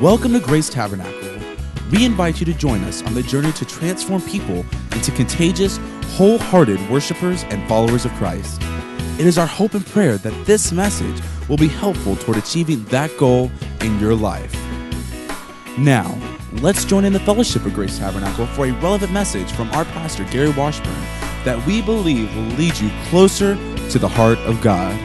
Welcome to Grace Tabernacle. We invite you to join us on the journey to transform people into contagious, wholehearted worshipers and followers of Christ. It is our hope and prayer that this message will be helpful toward achieving that goal in your life. Now, let's join in the fellowship of Grace Tabernacle for a relevant message from our pastor, Gary Washburn, that we believe will lead you closer to the heart of God.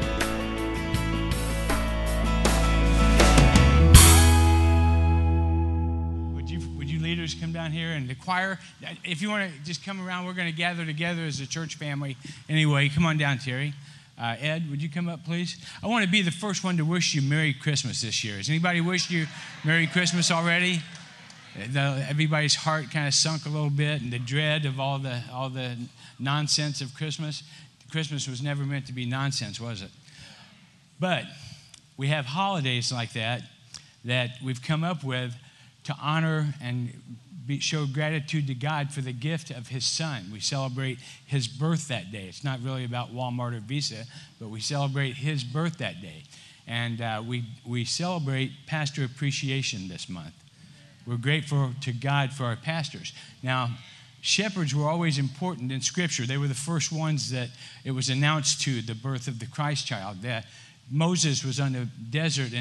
Come down here, and the choir, if you want to just come around, we're going to gather together as a church family. Anyway, come on down, Terry. Ed, would you come up, please? I want to be the first one to wish you Merry Christmas this year. Has anybody wished you Merry Christmas already? Everybody's heart kind of sunk a little bit in the dread of all the nonsense of Christmas. Christmas was never meant to be nonsense, was it? But we have holidays like that we've come up with to honor and show gratitude to God for the gift of His Son. We celebrate His birth that day. It's not really about Walmart or Visa, but we celebrate His birth that day. And we celebrate Pastor Appreciation this month. We're grateful to God for our pastors. Now, shepherds were always important in Scripture. They were the first ones that it was announced to, the birth of the Christ child. Moses was on the desert,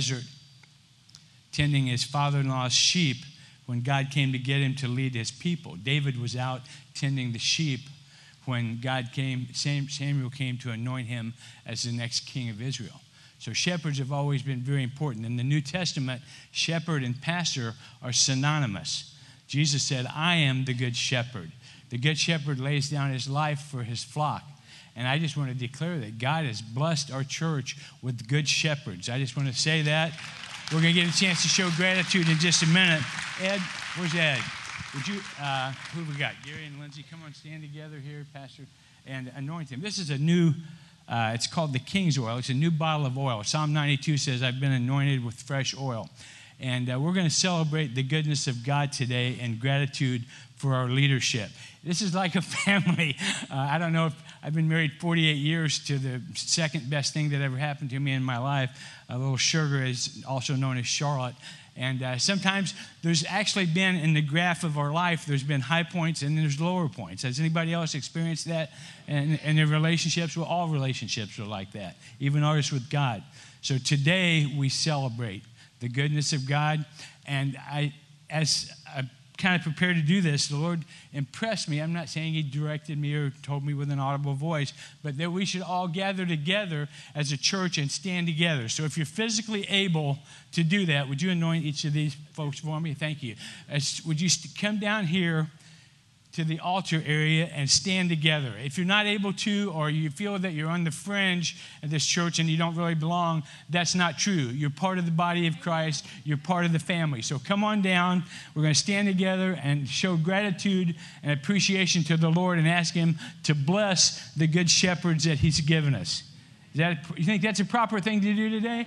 tending his father-in-law's sheep when God came to get him to lead his people. David was out tending the sheep when Samuel came to anoint him as the next king of Israel. So shepherds have always been very important. In the New Testament, shepherd and pastor are synonymous. Jesus said, I am the good shepherd. The good shepherd lays down his life for his flock. And I just want to declare that God has blessed our church with good shepherds. I just want to say that. We're going to get a chance to show gratitude in just a minute. Ed, where's Ed? Would you, who we got? Gary and Lindsay, come on, stand together here, Pastor, and anoint him. This is a new, it's called the King's Oil. It's a new bottle of oil. Psalm 92 says, I've been anointed with fresh oil. And we're going to celebrate the goodness of God today and gratitude for our leadership. This is like a family. I don't know if I've been married 48 years to the second best thing that ever happened to me in my life. A little sugar is also known as Charlotte. And sometimes there's actually been in the graph of our life, there's been high points and there's lower points. Has anybody else experienced that in their relationships? Well, all relationships are like that, even ours with God. So today we celebrate the goodness of God. And as I kind of prepared to do this, the Lord impressed me. I'm not saying He directed me or told me with an audible voice, but that we should all gather together as a church and stand together. So if you're physically able to do that, would you anoint each of these folks for me? Thank you. Would you come down here to the altar area and stand together? If you're not able to, or you feel that you're on the fringe of this church and you don't really belong, that's not true. You're part of the body of Christ. You're part of the family. So come on down. We're going to stand together and show gratitude and appreciation to the Lord and ask Him to bless the good shepherds that He's given us. You think that's a proper thing to do today?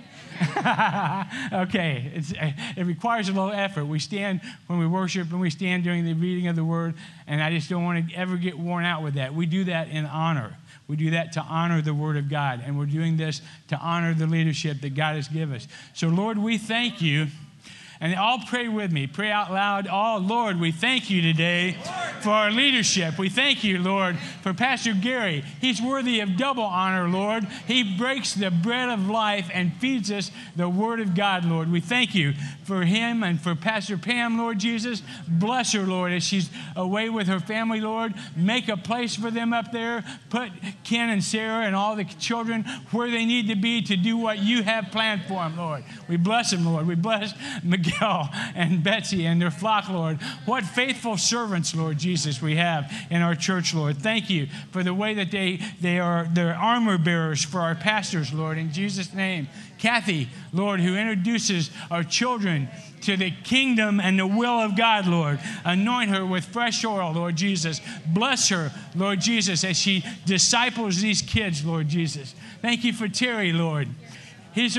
Okay, it requires a little effort. We stand when we worship and we stand during the reading of the Word, and I just don't want to ever get worn out with that. We do that in honor. We do that to honor the Word of God, and we're doing this to honor the leadership that God has given us. So, Lord, we thank You. And all pray with me. Pray out loud. Oh, Lord, we thank You today for our leadership. We thank You, Lord, for Pastor Gary. He's worthy of double honor, Lord. He breaks the bread of life and feeds us the Word of God, Lord. We thank You for him and for Pastor Pam, Lord Jesus. Bless her, Lord, as she's away with her family, Lord. Make a place for them up there. Put Ken and Sarah and all the children where they need to be to do what You have planned for them, Lord. We bless them, Lord. We bless Miguel and Betsy and their flock, Lord. What faithful servants, Lord Jesus, we have in our church, Lord. Thank You for the way that they are their armor bearers for our pastors, Lord, in Jesus' name. Kathy, Lord, who introduces our children to the kingdom and the will of God, Lord. Anoint her with fresh oil, Lord Jesus. Bless her, Lord Jesus, as she disciples these kids, Lord Jesus. Thank You for Terry, Lord. He's our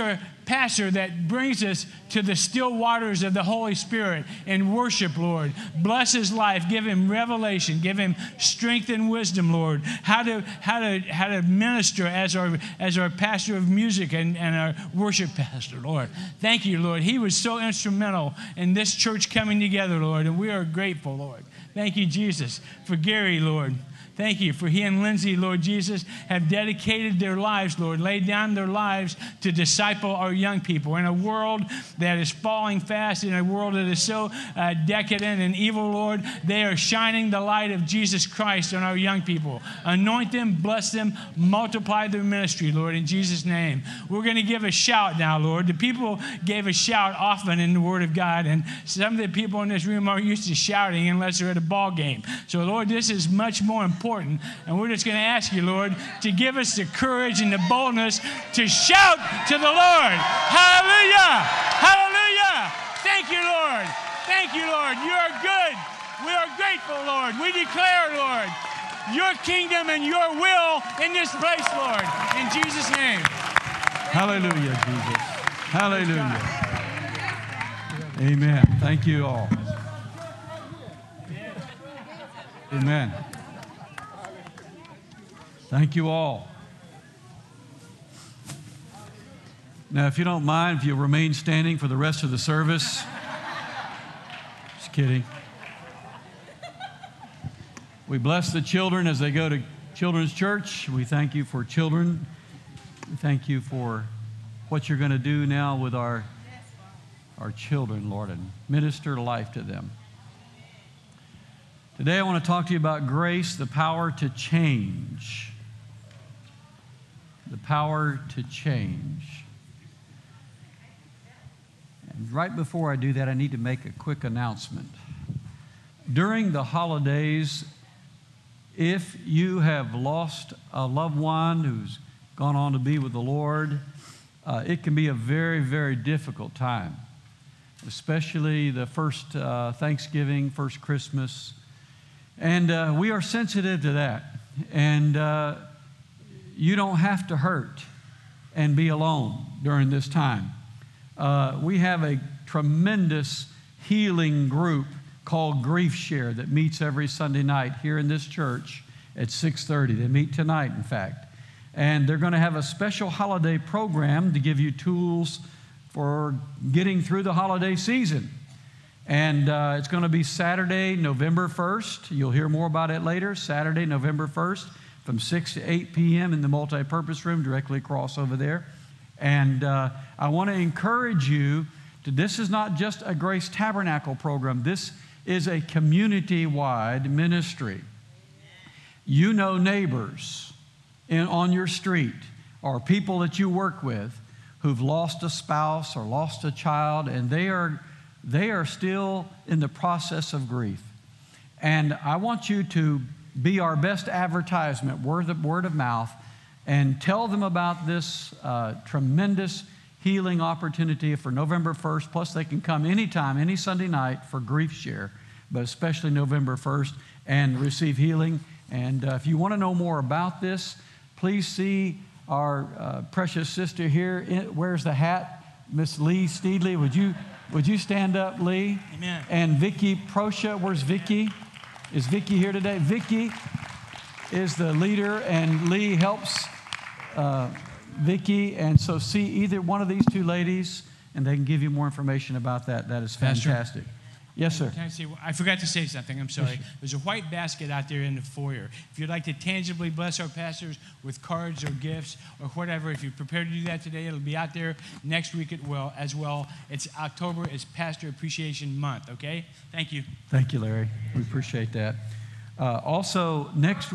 pastor that brings us to the still waters of the Holy Spirit in worship, Lord. Bless his life. Give him revelation. Give him strength and wisdom, Lord. How to minister as our pastor of music and our worship pastor, Lord. Thank you, Lord. He was so instrumental in this church coming together, Lord, and we are grateful, Lord. Thank you, Jesus, for Gary, Lord. Thank you for he and Lindsay, Lord Jesus, have dedicated their lives, Lord, laid down their lives to disciple our young people. In a world that is falling fast, in a world that is so decadent and evil, Lord, they are shining the light of Jesus Christ on our young people. Anoint them, bless them, multiply their ministry, Lord, in Jesus' name. We're going to give a shout now, Lord. The people gave a shout often in the Word of God, and some of the people in this room aren't used to shouting unless they're at a ball game. So, Lord, this is much more important. And we're just going to ask you, Lord, to give us the courage and the boldness to shout to the Lord. Hallelujah! Hallelujah! Thank you, Lord. Thank you, Lord. You are good. We are grateful, Lord. We declare, Lord, your kingdom and your will in this place, Lord. In Jesus' name. Hallelujah, Jesus. Hallelujah. Amen. Thank you all. Amen. Thank you all. Now, if you don't mind, if you'll remain standing for the rest of the service. Just kidding. We bless the children as they go to Children's Church. We thank you for children. We thank you for what you're going to do now with our children, Lord, and minister life to them. Today I want to talk to you about grace, the power to change. The power to change. And right before I do that, I need to make a quick announcement. During the holidays, if you have lost a loved one who's gone on to be with the Lord, it can be a very, very difficult time, especially the first Thanksgiving, first Christmas. And we are sensitive to that. And you don't have to hurt and be alone during this time. We have a tremendous healing group called Grief Share that meets every Sunday night here in this church at 6:30. They meet tonight, in fact. And they're going to have a special holiday program to give you tools for getting through the holiday season. And it's going to be Saturday, November 1st. You'll hear more about it later. Saturday, November 1st. From 6 to 8 p.m. in the multi-purpose room directly across over there. And I want to encourage you to, this is not just a Grace Tabernacle program. This is a community-wide ministry. You know neighbors on your street or people that you work with who've lost a spouse or lost a child, and they are still in the process of grief. And I want you to be our best advertisement, word of mouth, and tell them about this tremendous healing opportunity for November 1st. Plus, they can come anytime, any Sunday night for Grief Share, but especially November 1st, and receive healing. And if you want to know more about this, please see our precious sister here. Where's the hat? Miss Lee Steedley. Would you stand up, Lee? Amen. And Vicki Proscia. Where's Vicki? Is Vicki here today? Vicki is the leader, and Lee helps Vicki. And so see either one of these two ladies, and they can give you more information about that. That is fantastic. Pastor? Yes, sir. Can I say, I forgot to say something. I'm sorry. There's a white basket out there in the foyer. If you'd like to tangibly bless our pastors with cards or gifts or whatever, if you're prepared to do that today, it'll be out there next week as well. It's October. It's Pastor Appreciation Month, okay? Thank you. Thank you, Larry. We appreciate that. Also, next...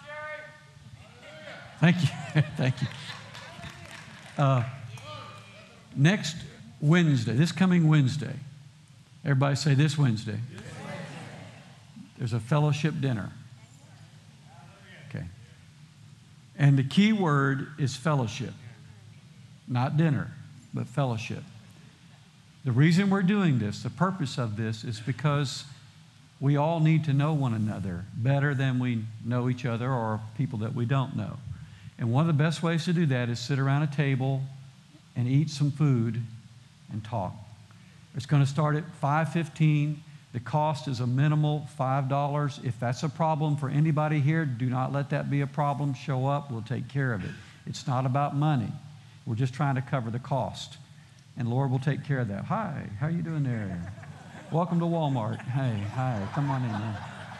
Thank you. Thank you. Next Wednesday, this coming Wednesday, everybody say this Wednesday. There's a fellowship dinner. Okay. And the key word is fellowship. Not dinner, but fellowship. The reason we're doing this, the purpose of this, is because we all need to know one another better than we know each other or people that we don't know. And one of the best ways to do that is sit around a table and eat some food and talk. It's going to start at 5:15. The cost is a minimal $5. If that's a problem for anybody here, do not let that be a problem. Show up. We'll take care of it. It's not about money. We're just trying to cover the cost. And Lord will take care of that. Hi, how you doing there? Welcome to Walmart. Hey, hi, come on in. Man.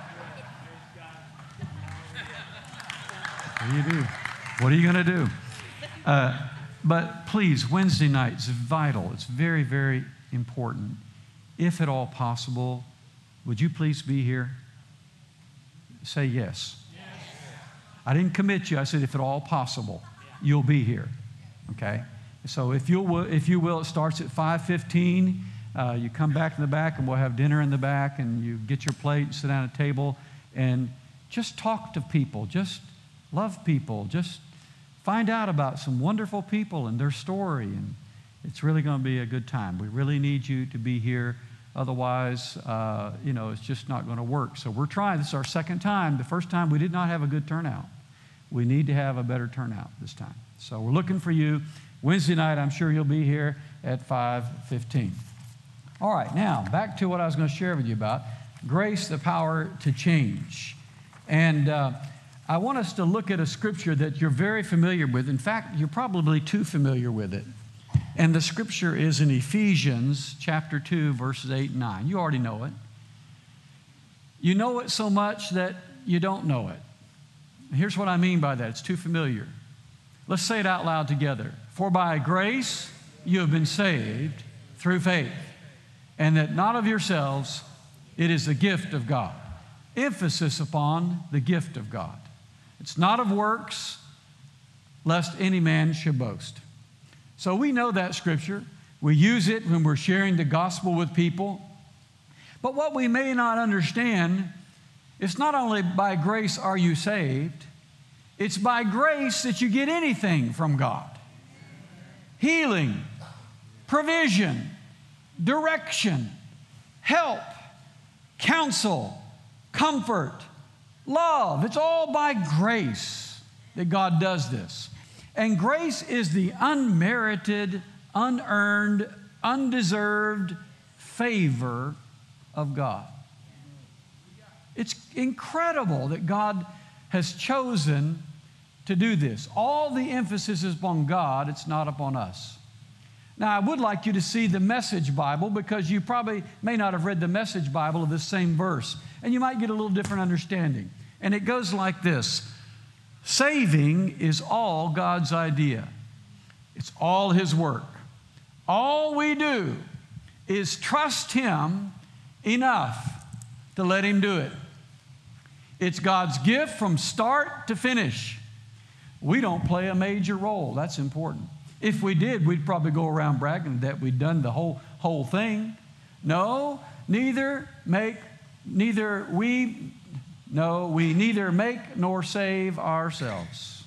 What do you do? What are you going to do? But please, Wednesday night is vital. It's very, very important. If at all possible, would you please be here? Say yes. Yes. I didn't commit you. I said if at all possible, you'll be here. Okay? So if you will, it starts at 5:15. You come back in the back, and we'll have dinner in the back, and you get your plate, sit down at a table, and just talk to people. Just love people. Just find out about some wonderful people and their story, and it's really going to be a good time. We really need you to be here. Otherwise, it's just not going to work. So we're trying. This is our second time. The first time we did not have a good turnout. We need to have a better turnout this time. So we're looking for you. Wednesday night, I'm sure you'll be here at 5:15. All right, now back to what I was going to share with you about grace, the power to change. And I want us to look at a scripture that you're very familiar with. In fact, you're probably too familiar with it. And the scripture is in Ephesians chapter 2, verses 8 and 9. You already know it. You know it so much that you don't know it. Here's what I mean by that. It's too familiar. Let's say it out loud together. For by grace you have been saved through faith, and that not of yourselves, it is the gift of God. Emphasis upon the gift of God. It's not of works, lest any man should boast. So we know that scripture. We use it when we're sharing the gospel with people. But what we may not understand, it's not only by grace are you saved, it's by grace that you get anything from God. Healing, provision, direction, help, counsel, comfort, love. It's all by grace that God does this. And grace is the unmerited, unearned, undeserved favor of God. It's incredible that God has chosen to do this. All the emphasis is upon God, it's not upon us. Now, I would like you to see the Message Bible, because you probably may not have read the Message Bible of this same verse, and you might get a little different understanding. And it goes like this. Saving is all God's idea. It's all His work. All we do is trust Him enough to let Him do it. It's God's gift from start to finish. We don't play a major role. That's important. If we did, we'd probably go around bragging that we'd done the whole thing. No, we neither make nor save ourselves.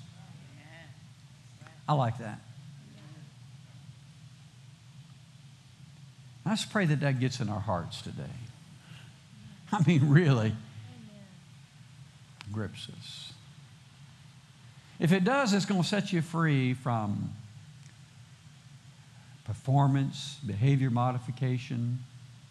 I like that. I just pray that that gets in our hearts today. I mean, really grips us. If it does, it's going to set you free from performance, behavior modification.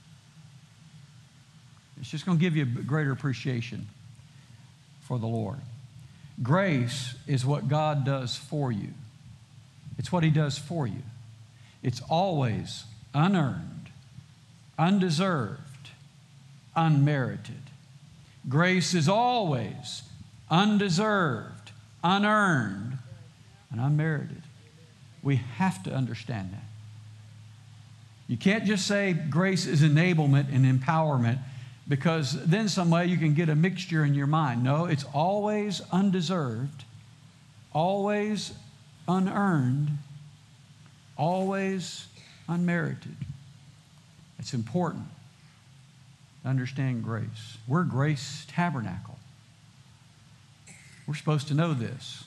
It's just going to give you a greater appreciation for the Lord. Grace is what God does for you. It's what He does for you. It's always unearned, undeserved, unmerited. Grace is always undeserved, unearned, and unmerited. We have to understand that. You can't just say grace is enablement and empowerment, because then some way you can get a mixture in your mind. No, it's always undeserved, always unearned, always unmerited. It's important to understand grace. We're Grace Tabernacle. We're supposed to know this.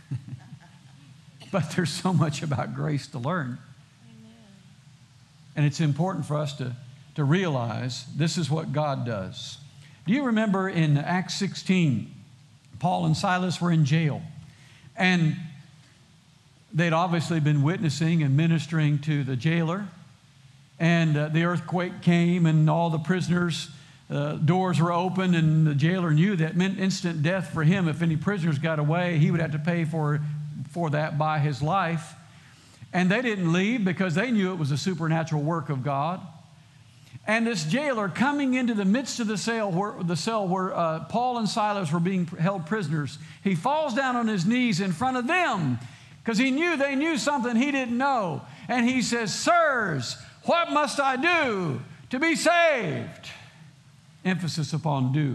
But there's so much about grace to learn. And it's important for us to realize this is what God does. Do you remember in Acts 16, Paul and Silas were in jail, and They'd obviously been witnessing and ministering to the jailer. And the earthquake came, and all the prisoners' doors were open, and the jailer knew that meant instant death for him. If any prisoners got away, he would have to pay for that by his life. And they didn't leave because they knew it was a supernatural work of God. And this jailer, coming into the midst of the cell where Paul and Silas were being held prisoners, he falls down on his knees in front of them because he knew they knew something he didn't know. And he says, "Sirs, what must I do to be saved?" Emphasis upon do.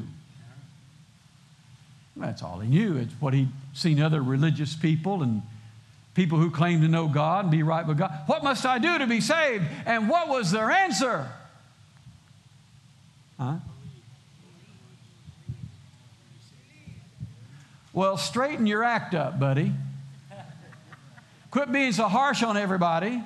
That's all he knew. It's what he'd seen other religious people and people who claim to know God and be right with God. What must I do to be saved? And what was their answer? Huh? Well, straighten your act up, buddy. Quit being so harsh on everybody.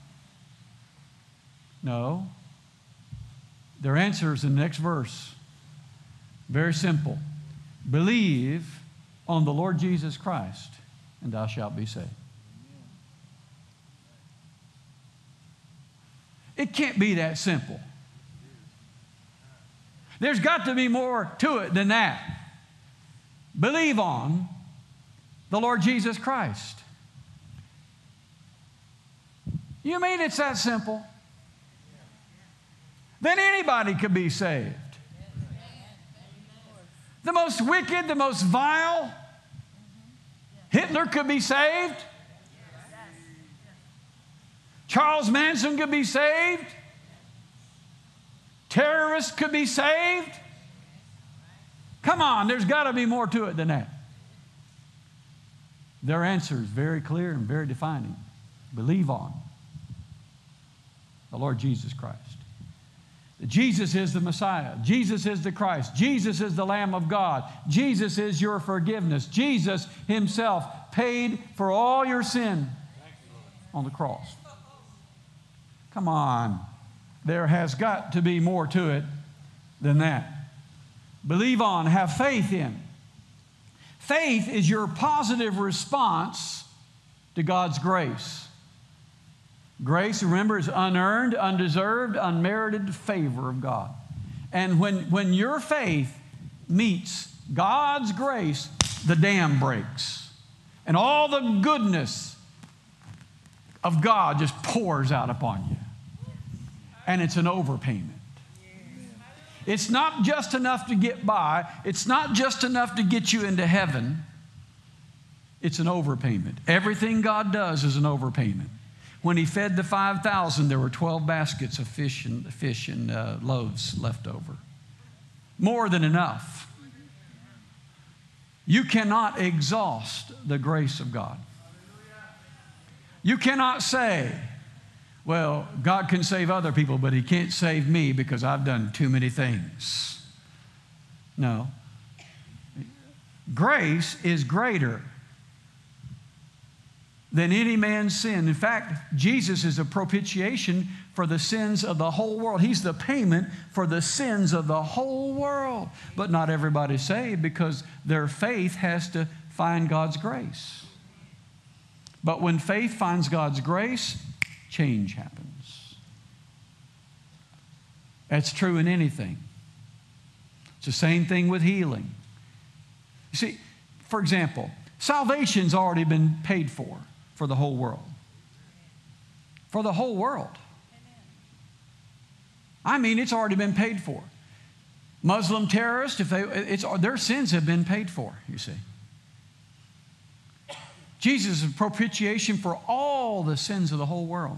No. Their answer is in the next verse. Very simple. Believe on the Lord Jesus Christ, and thou shalt be saved. It can't be that simple. There's got to be more to it than that. Believe on the Lord Jesus Christ. You mean it's that simple? Then anybody could be saved. The most wicked, the most vile, Hitler could be saved. Charles Manson could be saved. Terrorists could be saved. Come on, there's got to be more to it than that. Their answer is very clear and very defining. Believe on the Lord Jesus Christ. Jesus is the Messiah. Jesus is the Christ. Jesus is the Lamb of God. Jesus is your forgiveness. Jesus himself paid for all your sin on the cross. Come on. There has got to be more to it than that. Believe on, have faith in. Faith is your positive response to God's grace. Grace, remember, is unearned, undeserved, unmerited favor of God. And when your faith meets God's grace, the dam breaks. And all the goodness of God just pours out upon you. And it's an overpayment. It's not just enough to get by. It's not just enough to get you into heaven. It's an overpayment. Everything God does is an overpayment. When he fed the 5,000, there were 12 baskets of fish and loaves left over. More than enough. You cannot exhaust the grace of God. You cannot say, well, God can save other people, but he can't save me because I've done too many things. No. Grace is greater than any man's sin. In fact, Jesus is a propitiation for the sins of the whole world. He's the payment for the sins of the whole world. But not everybody's saved because their faith has to find God's grace. But when faith finds God's grace, change happens. That's true in anything. It's the same thing with healing. You see, for example, salvation's already been paid for the whole world. For the whole world. I mean, it's already been paid for. Muslim terrorists, their sins have been paid for, you see. Jesus is propitiation for all the sins of the whole world.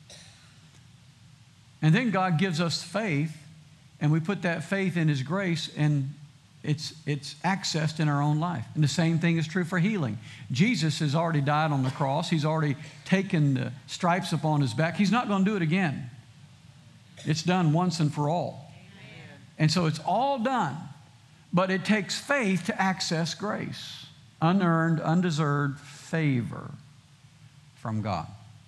And then God gives us faith, and we put that faith in his grace, and it's accessed in our own life. And the same thing is true for healing. Jesus has already died on the cross. He's already taken the stripes upon his back. He's not going to do it again. It's done once and for all. Amen. And so it's all done. But it takes faith to access grace. Unearned, undeserved favor from God.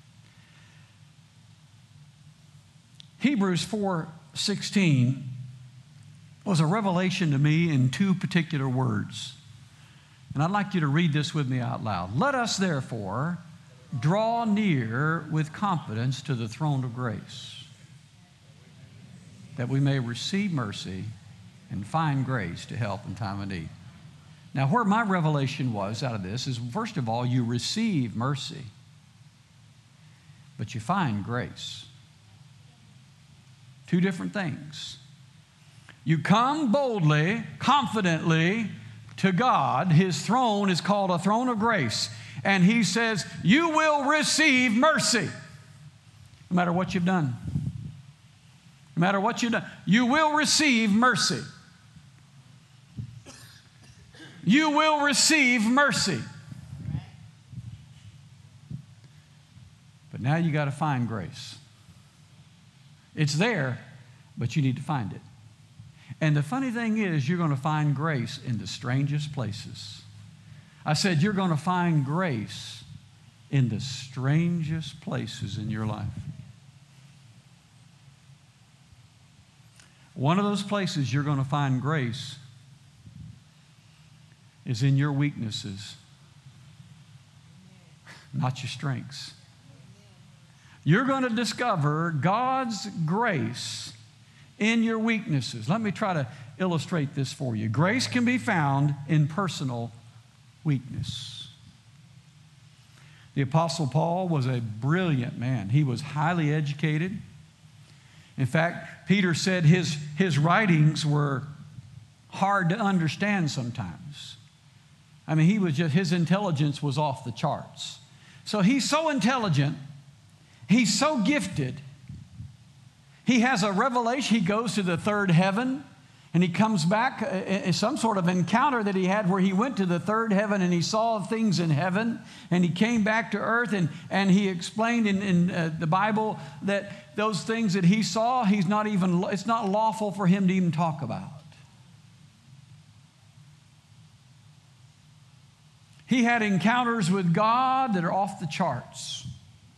Hebrews 4:16 was a revelation to me in two particular words. And I'd like you to read this with me out loud. Let us therefore draw near with confidence to the throne of grace, that we may receive mercy and find grace to help in time of need. Now, where my revelation was out of this is, first of all, you receive mercy, but you find grace. Two different things. You come boldly, confidently to God. His throne is called a throne of grace. And He says, you will receive mercy. No matter what you've done. No matter what you've done. You will receive mercy. You will receive mercy. But now you got to find grace. It's there, but you need to find it. And the funny thing is, you're going to find grace in the strangest places. I said, you're going to find grace in the strangest places in your life. One of those places you're going to find grace is in your weaknesses, not your strengths. You're going to discover God's grace in your weaknesses. Let me try to illustrate this for you. Grace can be found in personal weakness. The Apostle Paul was a brilliant man. He was highly educated. In fact, Peter said his writings were hard to understand sometimes. I mean, his intelligence was off the charts. So he's so intelligent. He's so gifted. He has a revelation. He goes to the third heaven, and he comes back, some sort of encounter that he had where he went to the third heaven and he saw things in heaven, and he came back to earth, and he explained in the Bible that those things that he saw, it's not lawful for him to even talk about. He had encounters with God that are off the charts.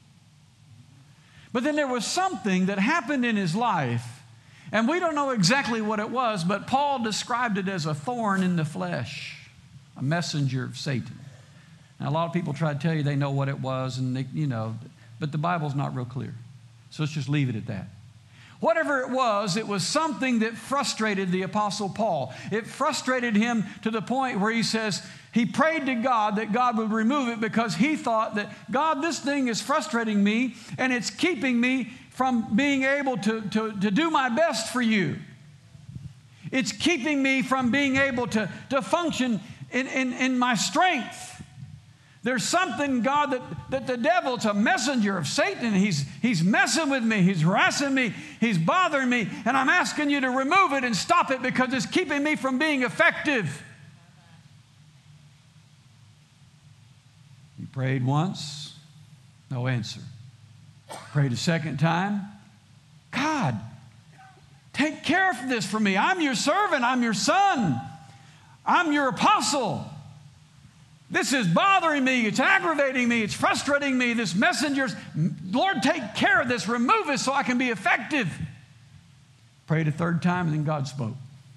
But then there was something that happened in his life, and we don't know exactly what it was, but Paul described it as a thorn in the flesh, a messenger of Satan. Now, a lot of people try to tell you they know what it was, and but the Bible's not real clear. So let's just leave it at that. Whatever it was something that frustrated the Apostle Paul. It frustrated him to the point where he says, he prayed to God that God would remove it because he thought that, God, this thing is frustrating me and it's keeping me from being able to do my best for you. It's keeping me from being able to function in my strength. There's something, God, that the devil's a messenger of Satan. He's messing with me. He's harassing me. He's bothering me. And I'm asking you to remove it and stop it because it's keeping me from being effective. He prayed once, no answer. Prayed a second time. God, take care of this for me. I'm your servant. I'm your son. I'm your apostle. This is bothering me. It's aggravating me. It's frustrating me. This messenger's, Lord, take care of this. Remove it so I can be effective. Prayed a third time, and then God spoke.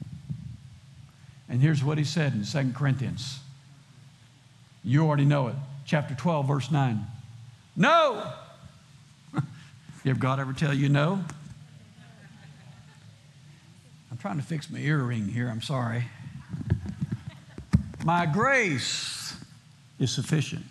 And here's what he said in 2 Corinthians. You already know it. Chapter 12, verse 9. No. Did God ever tell you no? I'm trying to fix my earring here. I'm sorry. My grace is sufficient,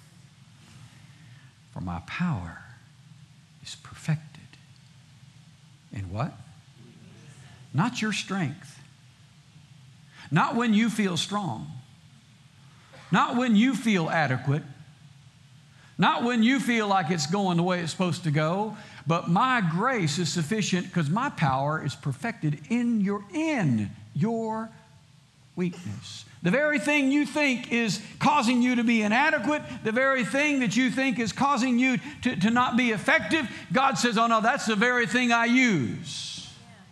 for my power is perfected in what? Not your strength. Not when you feel strong. Not when you feel adequate. Not when you feel like it's going the way it's supposed to go. But my grace is sufficient because my power is perfected in your weakness. The very thing you think is causing you to be inadequate, the very thing that you think is causing you to not be effective, God says, oh no, that's the very thing I use.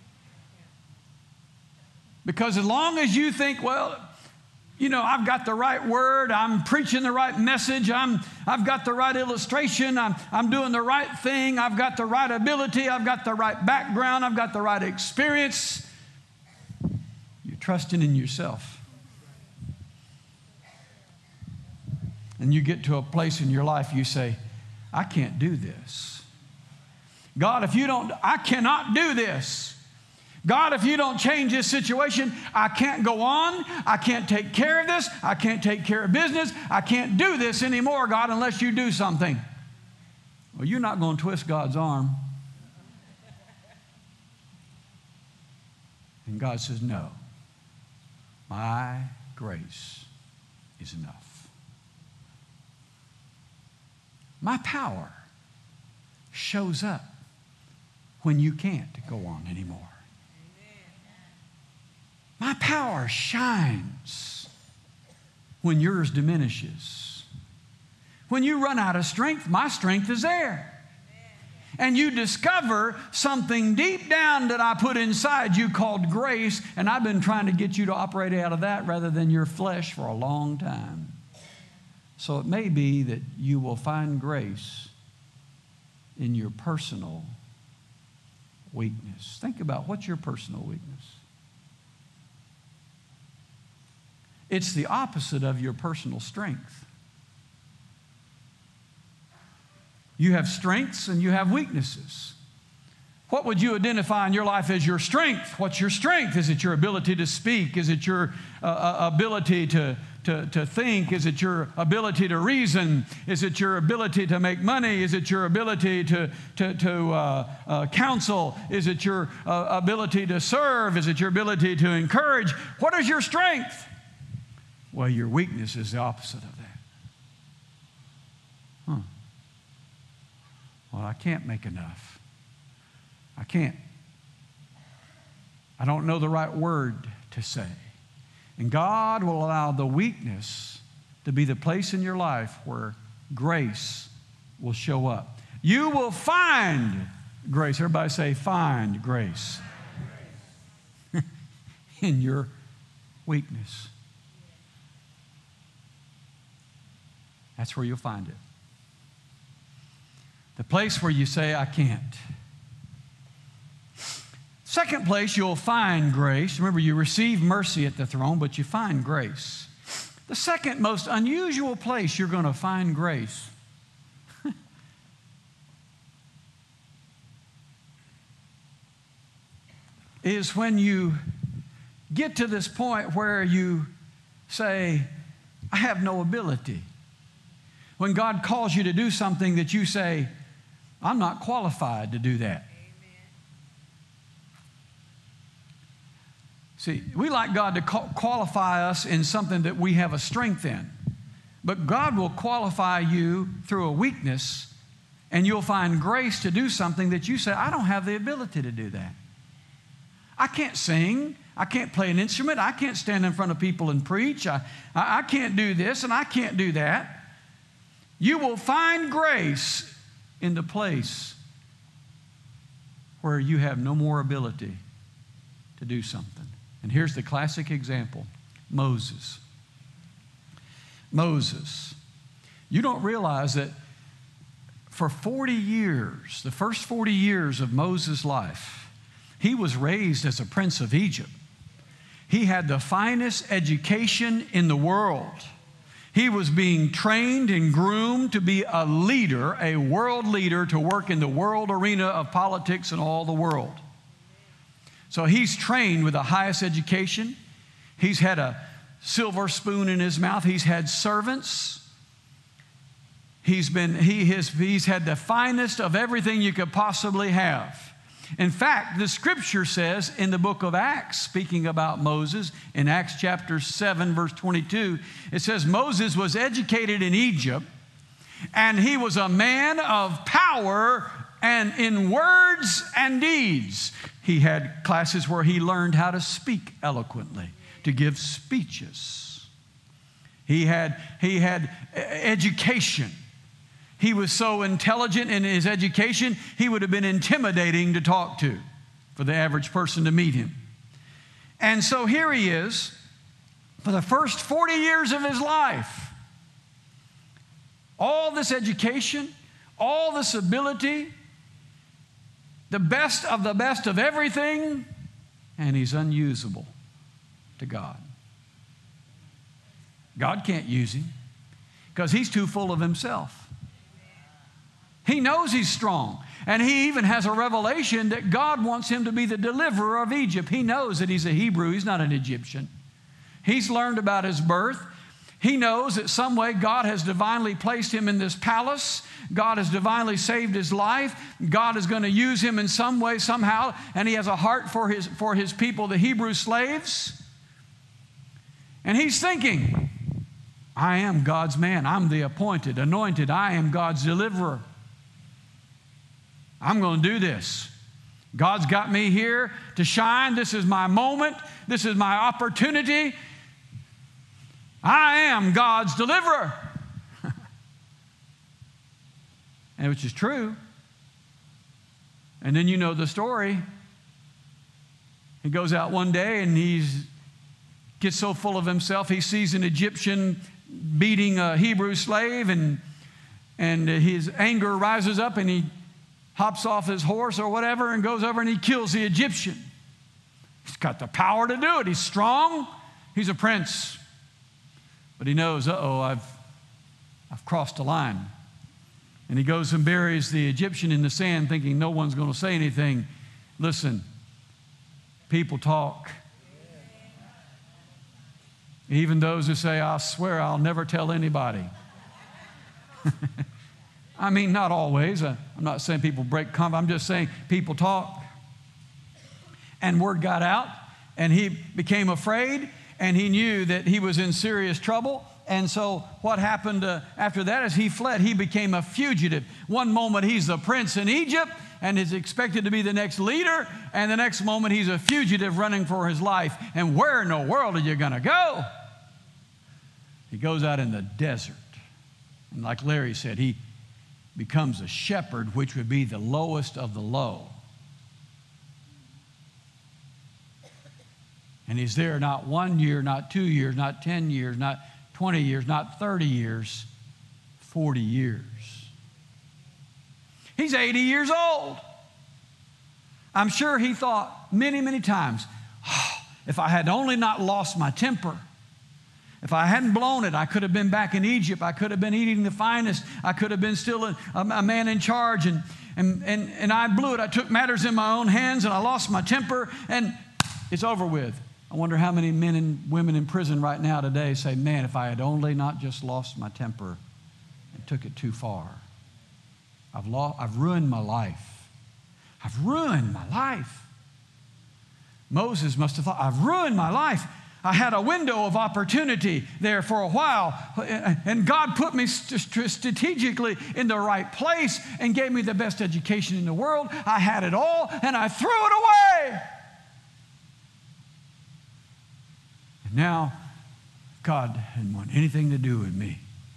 Because as long as you think, well, I've got the right word, I'm preaching the right message, I've got the right illustration, I'm doing the right thing, I've got the right ability, I've got the right background, I've got the right experience, you're trusting in yourself. And you get to a place in your life, you say, I can't do this. God, if you don't, I cannot do this. God, if you don't change this situation, I can't go on. I can't take care of this. I can't take care of business. I can't do this anymore, God, unless you do something. Well, you're not going to twist God's arm. And God says, no, my grace is enough. My power shows up when you can't go on anymore. My power shines when yours diminishes. When you run out of strength, my strength is there. And you discover something deep down that I put inside you called grace, and I've been trying to get you to operate out of that rather than your flesh for a long time. So it may be that you will find grace in your personal weakness. Think about, what's your personal weakness? It's the opposite of your personal strength. You have strengths and you have weaknesses. What would you identify in your life as your strength? What's your strength? Is it your ability to speak? Is it your ability to think? Is it your ability to reason? Is it your ability to make money? Is it your ability to counsel? Is it your ability to serve? Is it your ability to encourage? What is your strength? Well, your weakness is the opposite of that. Well, I can't make enough. I can't. I don't know the right word to say. And God will allow the weakness to be the place in your life where grace will show up. You will find grace. Everybody say, find grace. In your weakness. That's where you'll find it. The place where you say, I can't. Second place you'll find grace. Remember, you receive mercy at the throne, but you find grace. The second most unusual place you're going to find grace is when you get to this point where you say, I have no ability. When God calls you to do something that you say, I'm not qualified to do that. See, we like God to qualify us in something that we have a strength in. But God will qualify you through a weakness, and you'll find grace to do something that you say, I don't have the ability to do that. I can't sing. I can't play an instrument. I can't stand in front of people and preach. I can't do this and I can't do that. You will find grace in the place where you have no more ability to do something. And here's the classic example, Moses. Moses. You don't realize that for 40 years, the first 40 years of Moses' life, he was raised as a prince of Egypt. He had the finest education in the world. He was being trained and groomed to be a leader, a world leader, to work in the world arena of politics and all the world. So he's trained with the highest education. He's had a silver spoon in his mouth. He's had servants. He's had the finest of everything you could possibly have. In fact, the scripture says in the book of Acts, speaking about Moses, in Acts chapter 7, verse 22, it says Moses was educated in Egypt, and he was a man of power and in words and deeds. He had classes where he learned how to speak eloquently, to give speeches. He had education. He was so intelligent in his education, he would have been intimidating to talk to for the average person to meet him. And so here he is, for the first 40 years of his life. All this education, all this ability, the best of everything, and he's unusable to God. God can't use him because he's too full of himself. He knows he's strong. And he even has a revelation that God wants him to be the deliverer of Egypt. He knows that he's a Hebrew. He's not an Egyptian. He's learned about his birth. He knows that some way God has divinely placed him in this palace. God has divinely saved his life. God is going to use him in some way, somehow. And he has a heart for his people, the Hebrew slaves. And he's thinking, I am God's man. I'm the appointed, anointed. I am God's deliverer. I'm going to do this. God's got me here to shine. This is my moment. This is my opportunity. I am God's deliverer. And which is true. And then you know the story. He goes out one day and he gets so full of himself, he sees an Egyptian beating a Hebrew slave, and his anger rises up, and he hops off his horse or whatever and goes over and he kills the Egyptian. He's got the power to do it. He's strong. He's a prince. But he knows, I've crossed a line. And he goes and buries the Egyptian in the sand, thinking no one's going to say anything. Listen, people talk. Even those who say, I swear I'll never tell anybody. I mean, not always. I'm not saying people break confidence. I'm just saying people talk. And word got out, and he became afraid, and he knew that he was in serious trouble. And so what happened after that is he fled. He became a fugitive. One moment he's the prince in Egypt and is expected to be the next leader, and the next moment he's a fugitive running for his life. And where in the world are you going to go? He goes out in the desert. And like Larry said, he becomes a shepherd, which would be the lowest of the low. And he's there not 1 year, not 2 years, not 10 years, not 20 years, not 30 years, 40 years. He's 80 years old. I'm sure he thought many, many times, if I had only not lost my temper, if I hadn't blown it, I could have been back in Egypt. I could have been eating the finest. I could have been still a man in charge. And I blew it. I took matters in my own hands, and I lost my temper, and it's over with. I wonder how many men and women in prison right now today say, man, if I had only not just lost my temper and took it too far. I've ruined my life. I've ruined my life. Moses must have thought, I've ruined my life. I had a window of opportunity there for a while, and God put me strategically in the right place and gave me the best education in the world. I had it all, and I threw it away. And now, God didn't want anything to do with me.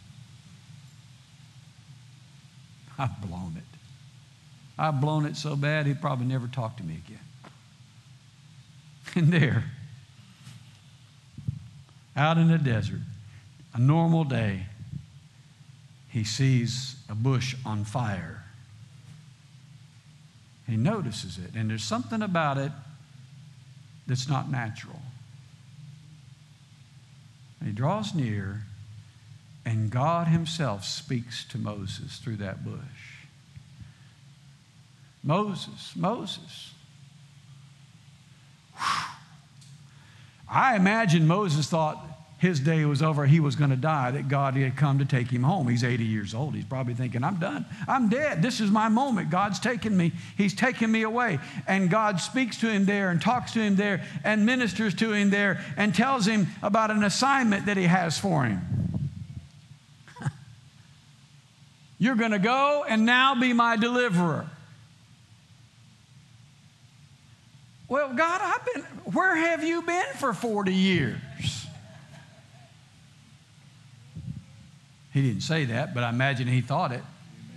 I've blown it. I've blown it so bad, he'd probably never talk to me again. And there, out in the desert, a normal day, he sees a bush on fire. He notices it, and there's something about it that's not natural. And he draws near, and God himself speaks to Moses through that bush. Moses, Moses. Whew. I imagine Moses thought his day was over, he was going to die, that God had come to take him home. He's 80 years old. He's probably thinking, I'm done. I'm dead. This is my moment. God's taken me. He's taken me away. And God speaks to him there and talks to him there and ministers to him there and tells him about an assignment that he has for him. You're going to go and now be my deliverer. Well, God, where have you been for 40 years? He didn't say that, but I imagine he thought it.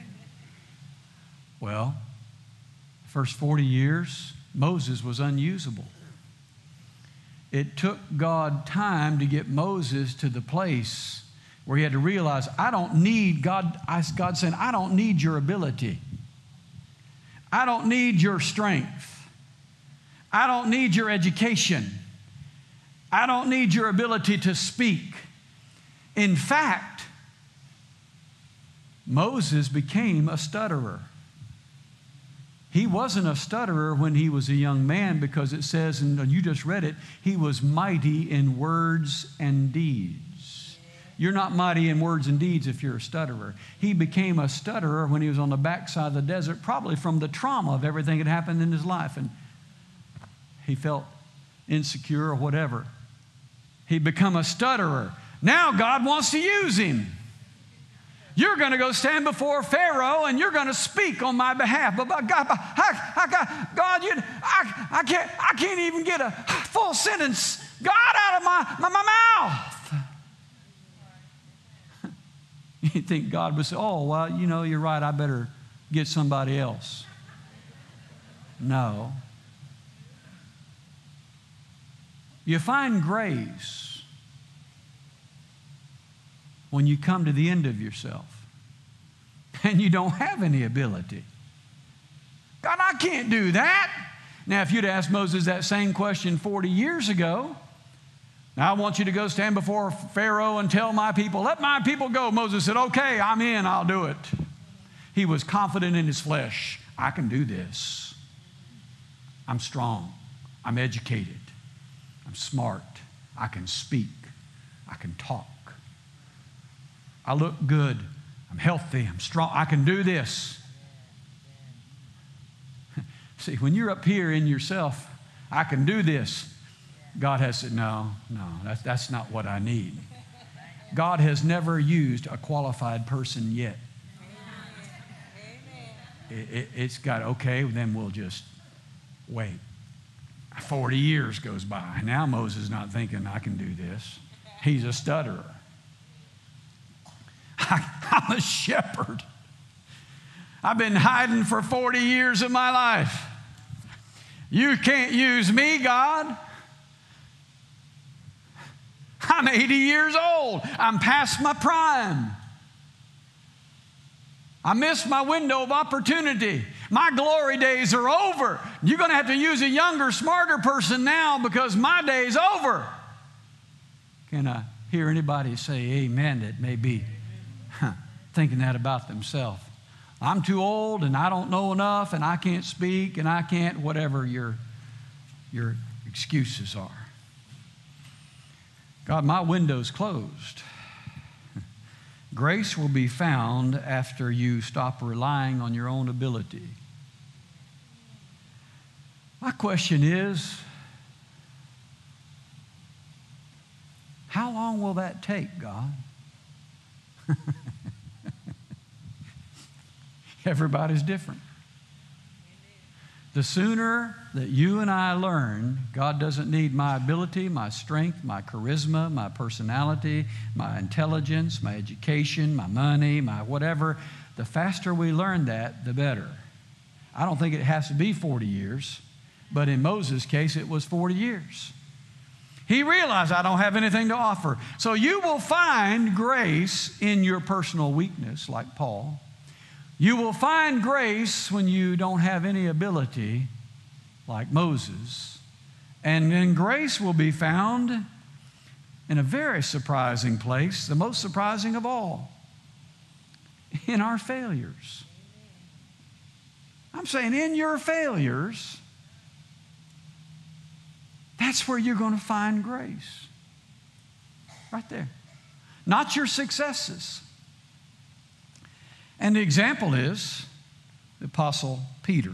Well, the first 40 years, Moses was unusable. It took God time to get Moses to the place where he had to realize, I don't need God. God saying, I don't need your ability. I don't need your strength. I don't need your education. I don't need your ability to speak. In fact, Moses became a stutterer. He wasn't a stutterer when he was a young man, because it says, and you just read it, he was mighty in words and deeds. You're not mighty in words and deeds if you're a stutterer. He became a stutterer when he was on the backside of the desert, probably from the trauma of everything that happened in his life. And he felt insecure or whatever. He'd become a stutterer. Now God wants to use him. You're going to go stand before Pharaoh and you're going to speak on my behalf. But God, I can't even get a full sentence, God, out of my mouth. You think God would say, oh, well, you know, you're right, I better get somebody else. No. You find grace when you come to the end of yourself and you don't have any ability. God, I can't do that. Now, if you'd asked Moses that same question 40 years ago, now I want you to go stand before Pharaoh and tell my people, let my people go. Moses said, okay, I'm in, I'll do it. He was confident in his flesh. I can do this. I'm strong. I'm educated. I'm smart. I can speak. I can talk. I look good. I'm healthy. I'm strong. I can do this. See, when you're up here in yourself, I can do this. God has said, no, that's not what I need. God has never used a qualified person yet. It's got, okay, then we'll just wait. 40 years goes by. Now Moses is not thinking, I can do this. He's a stutterer. I'm a shepherd. I've been hiding for 40 years of my life. You can't use me, God. I'm 80 years old. I'm past my prime. I missed my window of opportunity. My glory days are over. You're going to have to use a younger, smarter person now because my day's over. Can I hear anybody say amen that may be thinking that about themselves? I'm too old and I don't know enough and I can't speak and I can't, whatever your excuses are. God, my window's closed. Grace will be found after you stop relying on your own ability. My question is, how long will that take, God? Everybody's different. The sooner that you and I learn God doesn't need my ability, my strength, my charisma, my personality, my intelligence, my education, my money, my whatever, the faster we learn that, the better. I don't think it has to be 40 years, but in Moses' case, it was 40 years. He realized, I don't have anything to offer. So you will find grace in your personal weakness, like Paul. You will find grace when you don't have any ability, like Moses. And then grace will be found in a very surprising place, the most surprising of all, in our failures. I'm saying in your failures, that's where you're going to find grace. Right there. Not your successes. And the example is the Apostle Peter.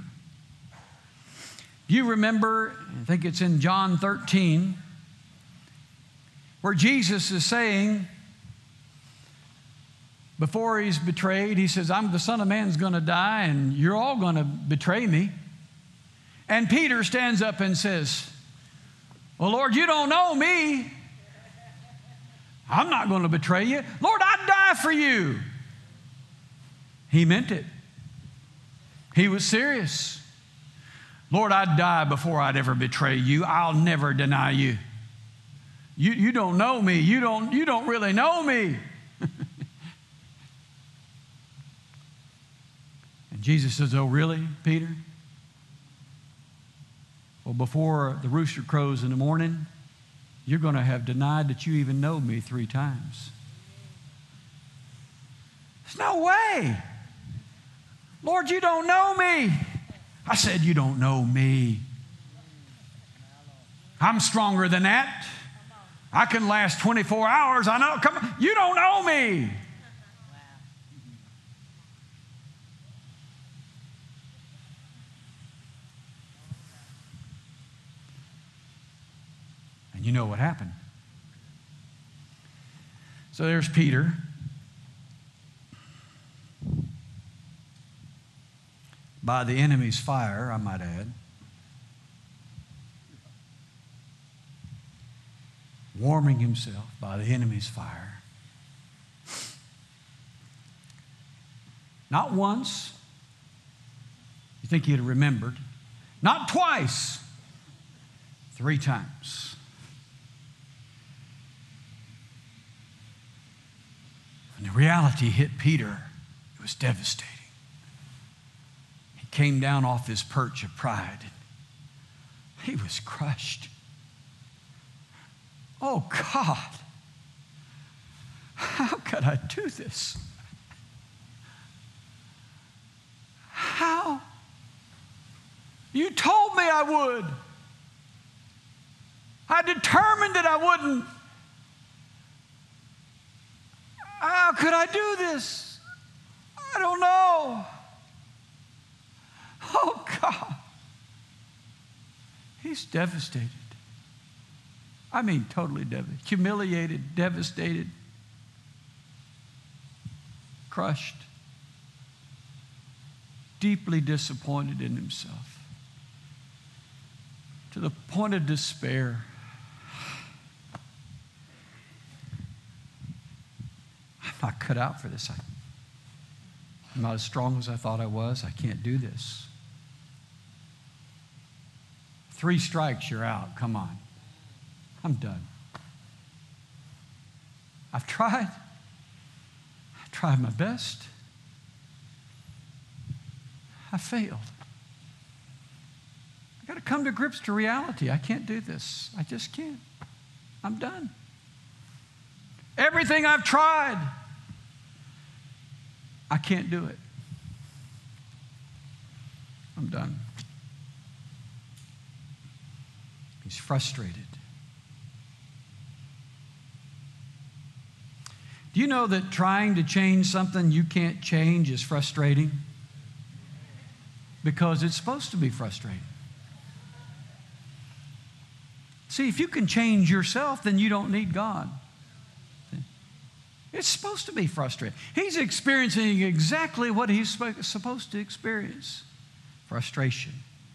You remember, I think it's in John 13, where Jesus is saying, before he's betrayed, he says, the Son of Man's going to die and you're all going to betray me. And Peter stands up and says, well, Lord, you don't know me. I'm not going to betray you. Lord, I'd die for you. He meant it. He was serious. Lord, I'd die before I'd ever betray you. I'll never deny you. You don't know me. You don't really know me. And Jesus says, oh, really, Peter? Well, before the rooster crows in the morning, you're going to have denied that you even know me 3 times. There's no way. Lord, you don't know me. I said, you don't know me. I'm stronger than that. I can last 24 hours. I know. Come on. You don't know me. And you know what happened. So there's Peter. By the enemy's fire, I might add. Warming himself by the enemy's fire. Not once. You think he'd have remembered. Not twice. 3 times. When the reality hit Peter, it was devastating. He came down off his perch of pride. He was crushed. Oh, God, how could I do this? How? You told me I would. I determined that I wouldn't. How could I do this? I don't know. Oh, God. He's devastated. I mean, totally devastated. Humiliated, devastated, crushed, deeply disappointed in himself, to the point of despair. I'm not cut out for this. I'm not as strong as I thought I was. I can't do this. 3 strikes, you're out. Come on. I'm done. I've tried my best. I failed. I got to come to grips to reality. I can't do this. I just can't. I'm done. Everything I've tried, I can't do it. I'm done. He's frustrated. Do you know that trying to change something you can't change is frustrating? Because it's supposed to be frustrating. See, if you can change yourself, then you don't need God. It's supposed to be frustrating. He's experiencing exactly what he's supposed to experience. Frustration.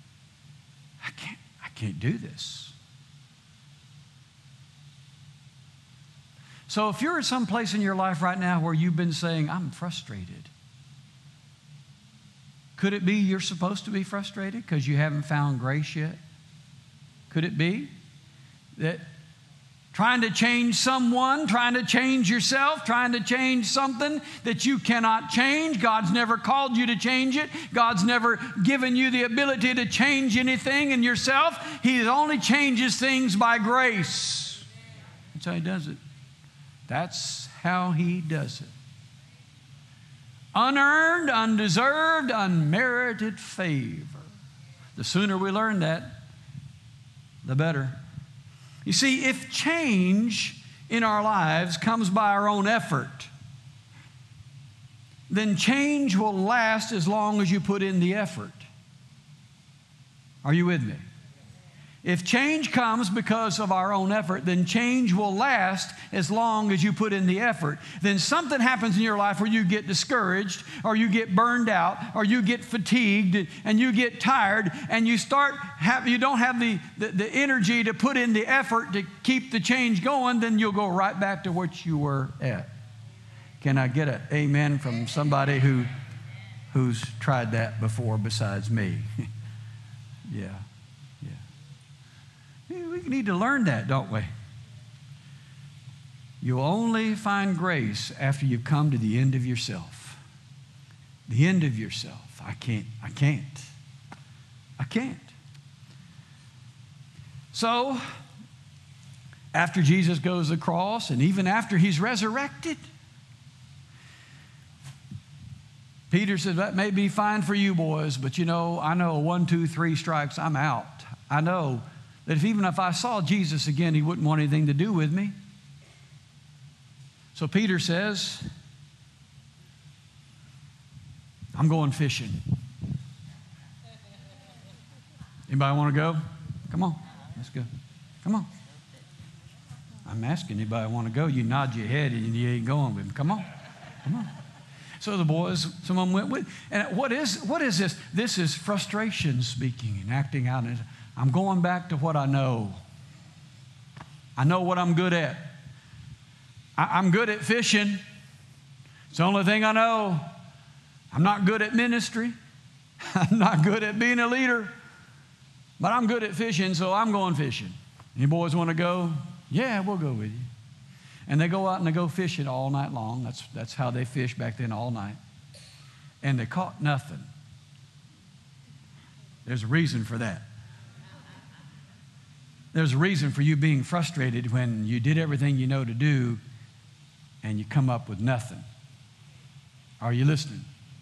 I can't do this. So if you're at some place in your life right now where you've been saying, I'm frustrated, could it be you're supposed to be frustrated because you haven't found grace yet? Could it be that trying to change someone, trying to change yourself, trying to change something that you cannot change? God's never called you to change it. God's never given you the ability to change anything in yourself. He only changes things by grace. That's how he does it. That's how he does it. Unearned, undeserved, unmerited favor. The sooner we learn that, the better. You see, if change in our lives comes by our own effort, then change will last as long as you put in the effort. Are you with me? If change comes because of our own effort, then change will last as long as you put in the effort. Then something happens in your life where you get discouraged, or you get burned out, or you get fatigued, and you get tired, and you don't have the energy to put in the effort to keep the change going, then you'll go right back to what you were at. Can I get an amen from somebody who's tried that before besides me? Yeah. We need to learn that, don't we? You'll only find grace after you come to the end of yourself. The end of yourself. I can't. So, after Jesus goes to the cross, and even after he's resurrected, Peter said, that may be fine for you boys, but I know 1, 2, 3 strikes, I'm out. I know that even if I saw Jesus again, he wouldn't want anything to do with me. So Peter says, I'm going fishing. Anybody want to go? Come on, let's go. Come on. I'm asking anybody want to go. You nod your head and you ain't going with me. Come on. Come on. So the boys, some of them went with. And what is this? This is frustration speaking and acting out. I'm going back to what I know. I know what I'm good at. I'm good at fishing. It's the only thing I know. I'm not good at ministry. I'm not good at being a leader. But I'm good at fishing, so I'm going fishing. Any boys want to go? Yeah, we'll go with you. And they go out and they go fishing all night long. That's how they fished back then, all night. And they caught nothing. There's a reason for that. There's a reason for you being frustrated when you did everything you know to do and you come up with nothing. Are you listening?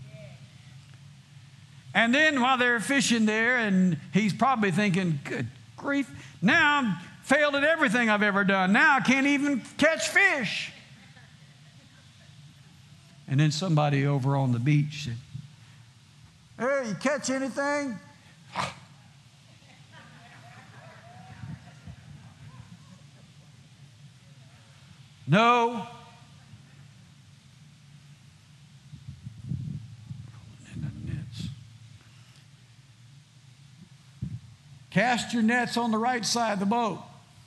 And then while they're fishing there, and he's probably thinking, good grief, now I've failed at everything I've ever done. Now I can't even catch fish. And then somebody over on the beach said, hey, you catch anything? No. Cast your nets on the right side of the boat.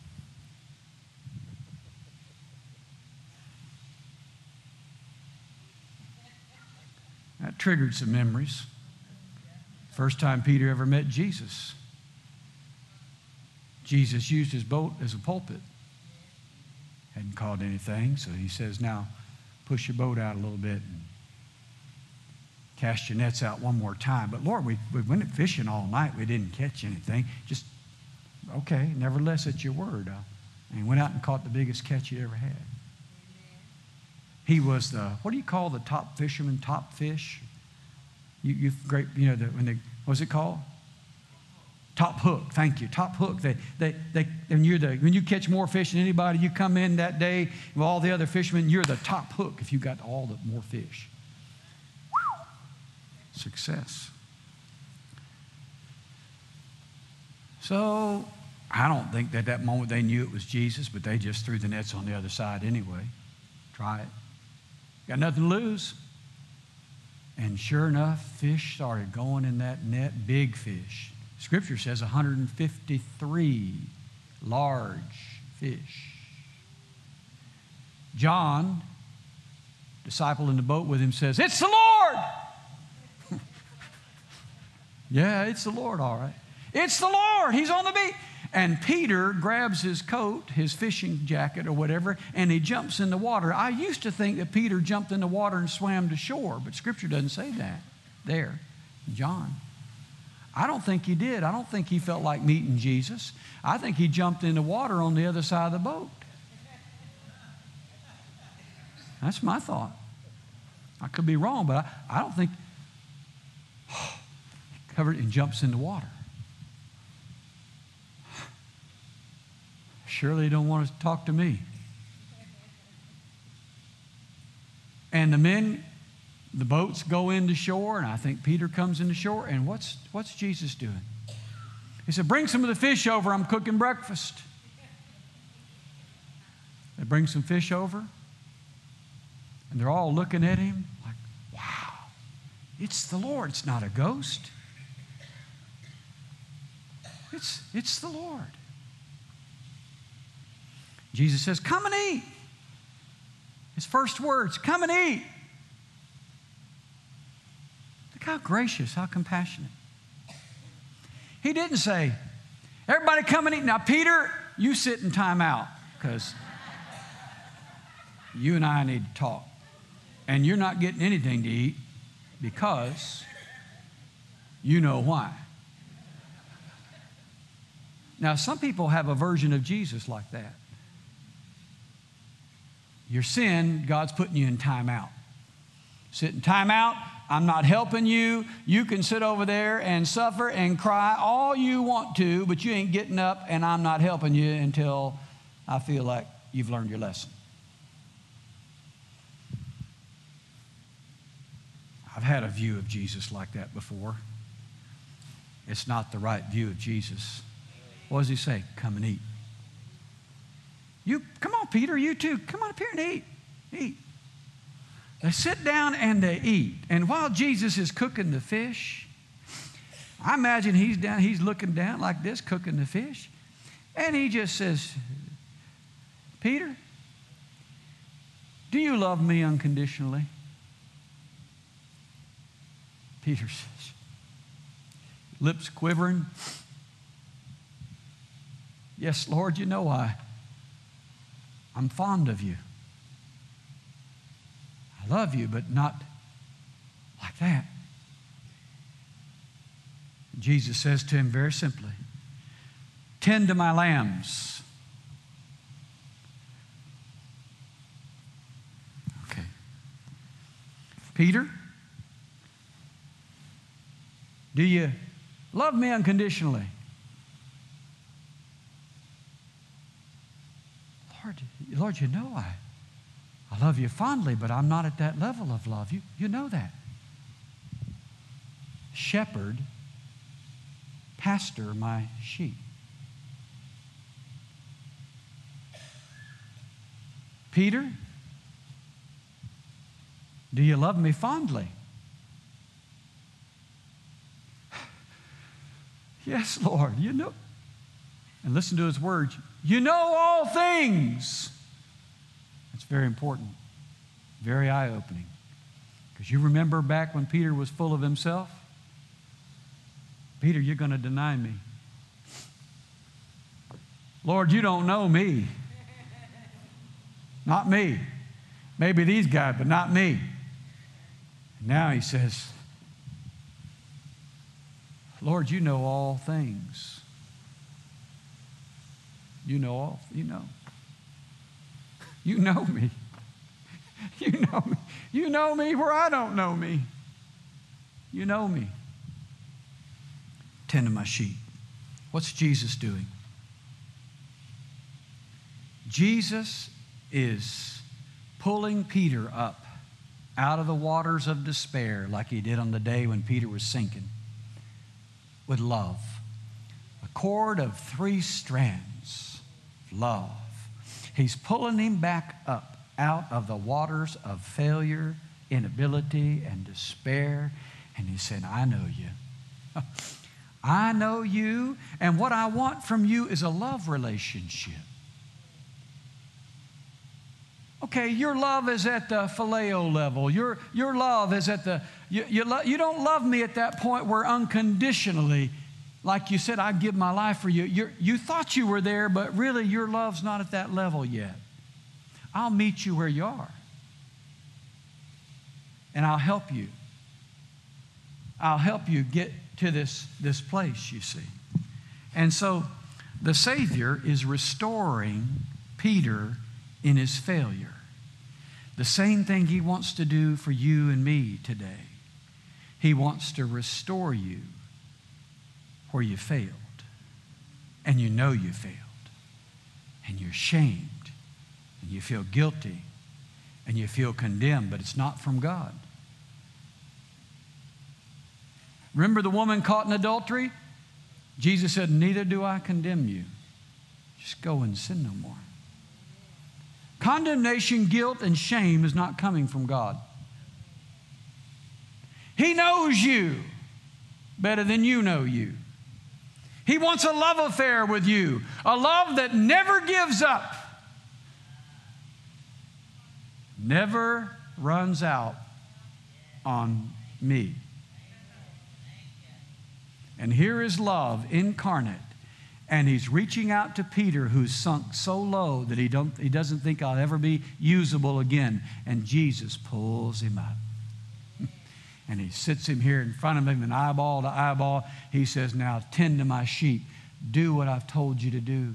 That triggered some memories. First time Peter ever met Jesus. Jesus used his boat as a pulpit. Hadn't caught anything, so he says, now push your boat out a little bit and cast your nets out one more time. But Lord, we went fishing all night. We didn't catch anything. Just, okay, nevertheless, it's your word. And he went out and caught the biggest catch he ever had. He was the, what do you call the top fisherman, top fish? What's it called? Top hook. Thank you. Top hook. When you catch more fish than anybody, you come in that day with all the other fishermen, you're the top hook if you got all the more fish. Whew. Success. So I don't think that that moment they knew it was Jesus, but they just threw the nets on the other side anyway. Try it. Got nothing to lose. And sure enough, fish started going in that net, big fish. Scripture says 153 large fish. John, disciple in the boat with him, says, it's the Lord. Yeah, it's the Lord, all right. It's the Lord. He's on the beach. And Peter grabs his coat, his fishing jacket or whatever, and he jumps in the water. I used to think that Peter jumped in the water and swam to shore, but Scripture doesn't say that there. John. I don't think he did. I don't think he felt like meeting Jesus. I think he jumped in the water on the other side of the boat. That's my thought. I could be wrong, but I don't think he covered and jumps in the water. Surely you don't want to talk to me. And the boats go into shore, and I think Peter comes into shore, and what's Jesus doing? He said, bring some of the fish over, I'm cooking breakfast. They bring some fish over, and they're all looking at him like, wow, it's the Lord. It's not a ghost. It's the Lord. Jesus says, come and eat. His first words, come and eat. Look how gracious, how compassionate. He didn't say, everybody come and eat. Now, Peter, you sit in time out because you and I need to talk. And you're not getting anything to eat because you know why. Now, some people have a version of Jesus like that. Your sin, God's putting you in time out. Sit in timeout. I'm not helping you. You can sit over there and suffer and cry all you want to, but you ain't getting up, and I'm not helping you until I feel like you've learned your lesson. I've had a view of Jesus like that before. It's not the right view of Jesus. What does he say? Come and eat. You, come on, Peter, you too. Come on up here and eat. Eat. They sit down and they eat. And while Jesus is cooking the fish, I imagine he's looking down like this, cooking the fish. And he just says, Peter, do you love me unconditionally? Peter says, lips quivering, yes, Lord, you know I'm fond of you. I love you, but not like that. Jesus says to him very simply, tend to my lambs. Okay. Peter, do you love me unconditionally? Lord, you know I love you fondly, but I'm not at that level of love. You know that. Shepherd, pastor my sheep. Peter, do you love me fondly? Yes, Lord, you know. And listen to his words. You know all things. That's very important. Very eye-opening. Because you remember back when Peter was full of himself? Peter, you're going to deny me. Lord, you don't know me. Not me. Maybe these guys, but not me. And now he says, Lord, you know all things. You know all, you know. You know me. You know me. You know me where I don't know me. You know me. Tend to my sheep. What's Jesus doing? Jesus is pulling Peter up out of the waters of despair like he did on the day when Peter was sinking with love. A cord of 3 strands of love. He's pulling him back up out of the waters of failure, inability, and despair. And he said, I know you. I know you, and what I want from you is a love relationship. Okay, your love is at the phileo level. Your love is at the, you don't love me at that point where unconditionally, like you said, I give my life for you. You thought you were there, but really your love's not at that level yet. I'll meet you where you are. And I'll help you. I'll help you get to this place, you see. And so the Savior is restoring Peter in his failure. The same thing he wants to do for you and me today. He wants to restore you where you failed. And you know you failed. And you're shamed. And you feel guilty. And you feel condemned, but it's not from God. Remember the woman caught in adultery? Jesus said, neither do I condemn you. Just go and sin no more. Condemnation, guilt, and shame is not coming from God. He knows you better than you know you. He wants a love affair with you, a love that never gives up, never runs out on me. And here is love incarnate. And he's reaching out to Peter, who's sunk so low that he doesn't think I'll ever be usable again. And Jesus pulls him up. And he sits him here in front of him, and eyeball to eyeball. He says, now tend to my sheep. Do what I've told you to do.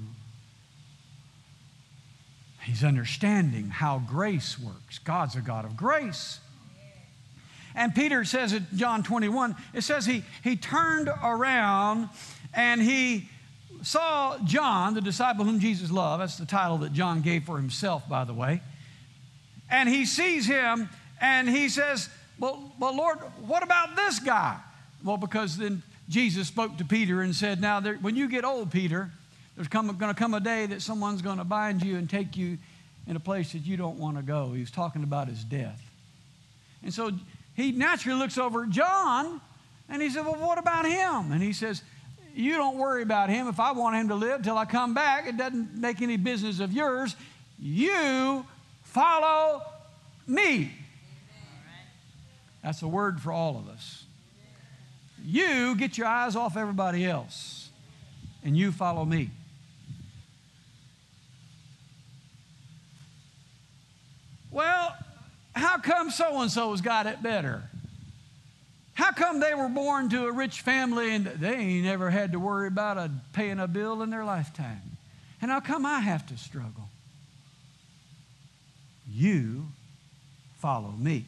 He's understanding how grace works. God's a God of grace. And Peter says in John 21, it says he turned around and he saw John, the disciple whom Jesus loved. That's the title that John gave for himself, by the way. And he sees him and he says, well, Lord, what about this guy? Well, because then Jesus spoke to Peter and said, now, when you get old, Peter, there's going to come a day that someone's going to bind you and take you in a place that you don't want to go. He was talking about his death. And so he naturally looks over at John and he said, well, what about him? And he says, you don't worry about him. If I want him to live till I come back, it doesn't make any business of yours. You follow me. That's a word for all of us. You get your eyes off everybody else and you follow me. Well, how come so-and-so's got it better? How come they were born to a rich family and they ain't never had to worry about paying a bill in their lifetime? And how come I have to struggle? You follow me.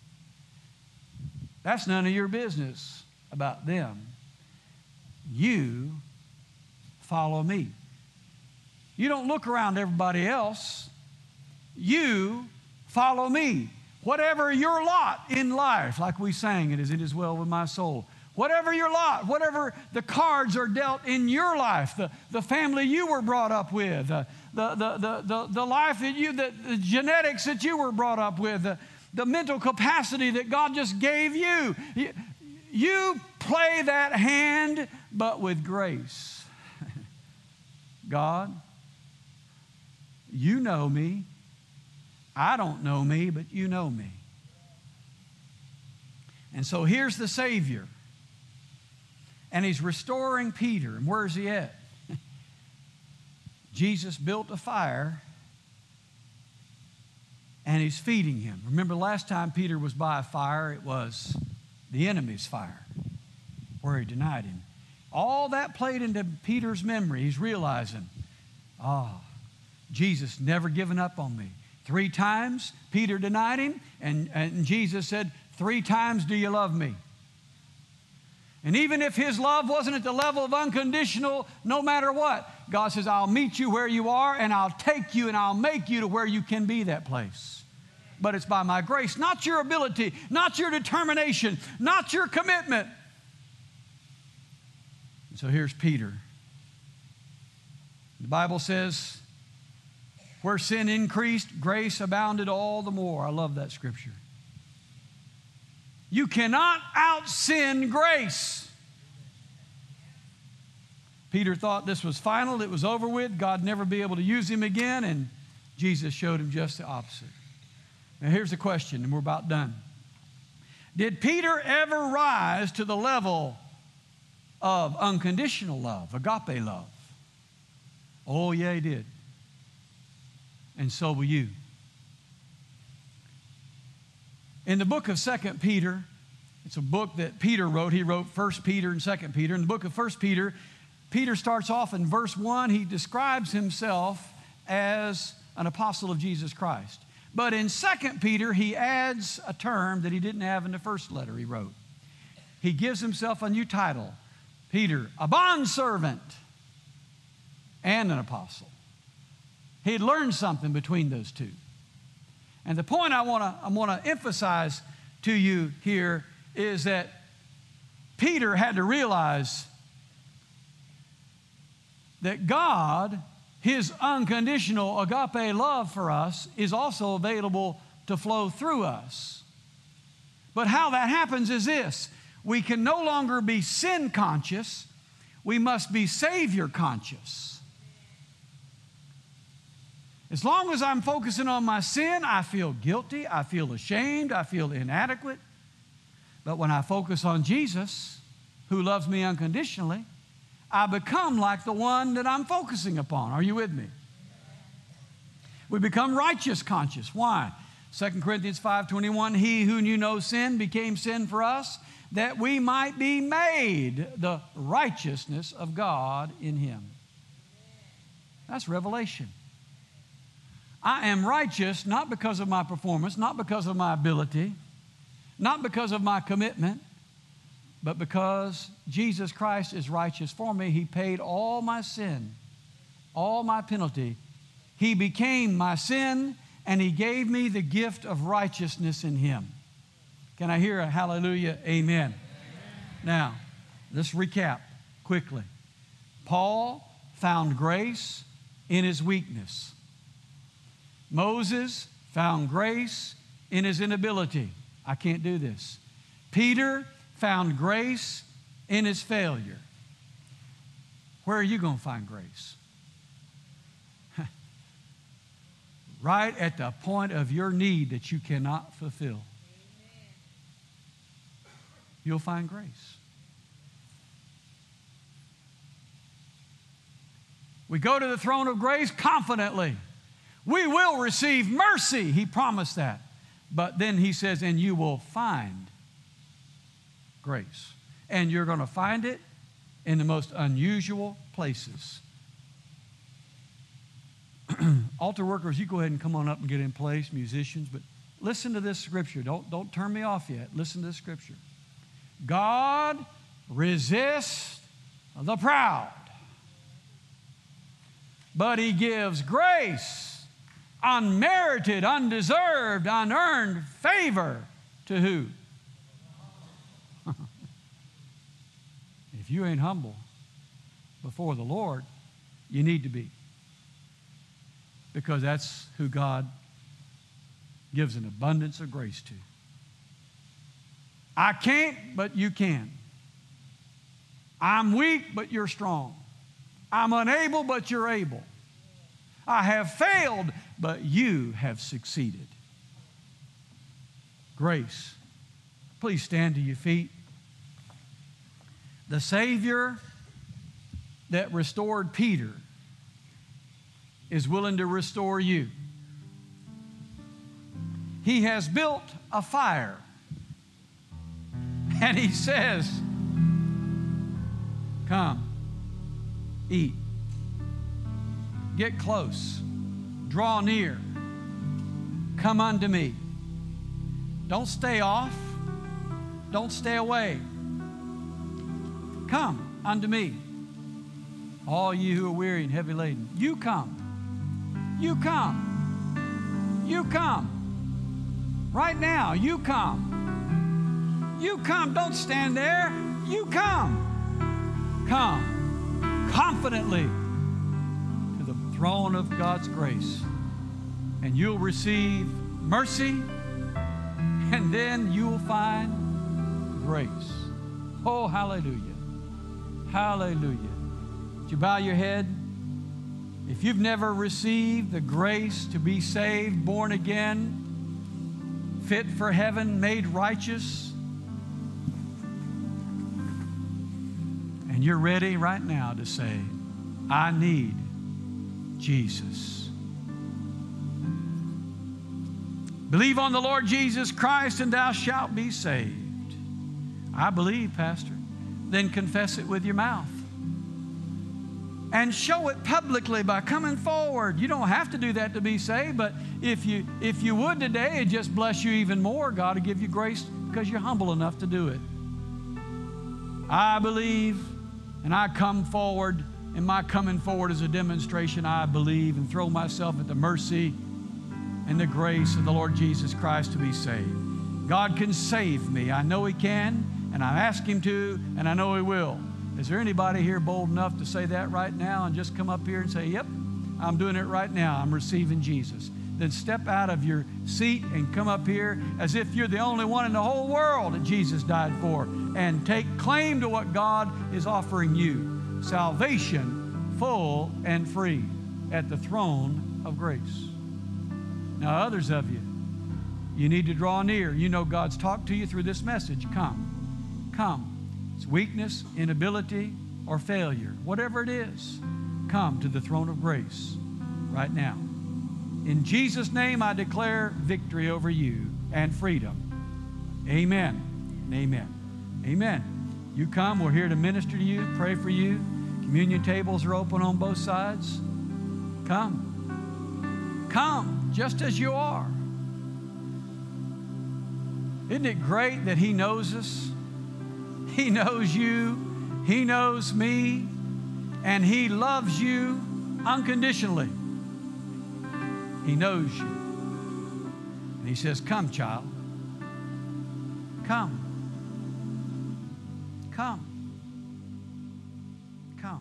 That's none of your business about them. You follow me. You don't look around everybody else. You follow me. Whatever your lot in life, like we sang, it is well with my soul. Whatever your lot, whatever the cards are dealt in your life, the family you were brought up with, the life that the genetics that you were brought up with, the mental capacity that God just gave you. You play that hand, but with grace. God, you know me. I don't know me, but you know me. And so here's the Savior. And he's restoring Peter. And where is he at? Jesus built a fire and he's feeding him. Remember last time Peter was by a fire, it was the enemy's fire where he denied him. All that played into Peter's memory. He's realizing, Jesus never given up on me. 3 times Peter denied him, and Jesus said, 3 times do you love me? And even if his love wasn't at the level of unconditional, no matter what, God says, I'll meet you where you are, and I'll take you and I'll make you to where you can be that place. But it's by my grace, not your ability, not your determination, not your commitment. And so here's Peter. The Bible says, where sin increased, grace abounded all the more. I love that scripture. You cannot out-sin grace. Peter thought this was final, it was over with, God never be able to use him again, and Jesus showed him just the opposite. Now here's the question, and we're about done. Did Peter ever rise to the level of unconditional love, agape love? Oh, yeah, he did. And so will you. In the book of 2 Peter, it's a book that Peter wrote. He wrote 1 Peter and 2 Peter. In the book of 1 Peter, Peter starts off in verse 1. He describes himself as an apostle of Jesus Christ. But in 2 Peter, he adds a term that he didn't have in the first letter he wrote. He gives himself a new title. Peter, a bondservant and an apostle. He had learned something between those two. And the point I want to emphasize to you here is that Peter had to realize that God, his unconditional agape love for us, is also available to flow through us. But how that happens is this. We can no longer be sin conscious. We must be Savior conscious. As long as I'm focusing on my sin, I feel guilty, I feel ashamed, I feel inadequate. But when I focus on Jesus, who loves me unconditionally, I become like the one that I'm focusing upon. Are you with me? We become righteous conscious. Why? 2 Corinthians 5:21, he who knew no sin became sin for us, that we might be made the righteousness of God in him. That's revelation. I am righteous not because of my performance, not because of my ability, Not because of my commitment, but because Jesus Christ is righteous for me. He paid all my sin, all my penalty. He became my sin, and He gave me the gift of righteousness in Him. Can I hear a hallelujah? Amen. Now, let's recap quickly. Paul found grace in his weakness. Moses found grace in his inability. I can't do this. Peter found grace in his failure. Where are you going to find grace? Right at the point of your need that you cannot fulfill. You'll find grace. We go to the throne of grace confidently. We will receive mercy. He promised that. But then He says, and you will find grace. And you're going to find it in the most unusual places. Altar workers, you go ahead and come on up and get in place, musicians. But listen to this scripture. Don't turn me off yet. Listen to this scripture. God resists the proud, but He gives grace, unmerited, undeserved, unearned favor to who? If you ain't humble before the Lord, you need to be. Because that's who God gives an abundance of grace to. I can't, but you can. I'm weak, but you're strong. I'm unable, but you're able. I have failed, but you have succeeded. Grace. Please stand to your feet. The Savior that restored Peter is willing to restore you. He has built a fire, and He says, come, eat, get close, draw near, come unto me. Don't stay off, don't stay away. Come unto me, all you who are weary and heavy laden. You come. You come. You come. Right now, you come. You come. Don't stand there. You come. Come confidently to the throne of God's grace, and you'll receive mercy, and then you'll find grace. Oh, hallelujah. Hallelujah. Would you bow your head? If you've never received the grace to be saved, born again, fit for heaven, made righteous, and you're ready right now to say, I need Jesus. Believe on the Lord Jesus Christ and thou shalt be saved. I believe, Pastor. Then confess it with your mouth. And show it publicly by coming forward. You don't have to do that to be saved, but if you would today, it'd just bless you even more. God will give you grace because you're humble enough to do it. I believe, and I come forward, and my coming forward is a demonstration. I believe and throw myself at the mercy and the grace of the Lord Jesus Christ to be saved. God can save me. I know He can, and I ask Him to, and I know He will. Is there anybody here bold enough to say that right now and just come up here and say, yep, I'm doing it right now. I'm receiving Jesus. Then step out of your seat and come up here as if you're the only one in the whole world that Jesus died for, and take claim to what God is offering you. Salvation, full and free, at the throne of grace. Now, others of you, you need to draw near. You know God's talked to you through this message. Come. Come. It's weakness, inability, or failure. Whatever it is, come to the throne of grace right now. In Jesus' name, I declare victory over you and freedom. Amen and amen. Amen. You come. We're here to minister to you, pray for you. Communion tables are open on both sides. Come. Come just as you are. Isn't it great that He knows us? He knows you. He knows me. And He loves you unconditionally. He knows you. And He says, come, child. Come. Come. Come.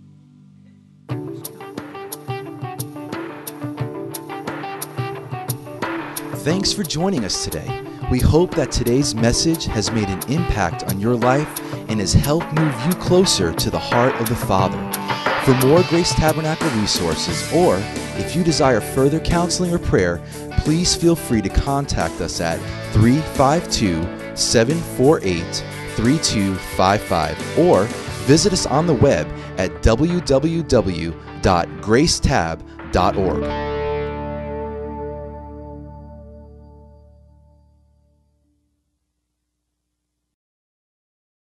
Thanks for joining us today. We hope that today's message has made an impact on your life and has helped move you closer to the heart of the Father. For more Grace Tabernacle resources, or if you desire further counseling or prayer, please feel free to contact us at 352-748-3255 or visit us on the web at www.gracetab.org.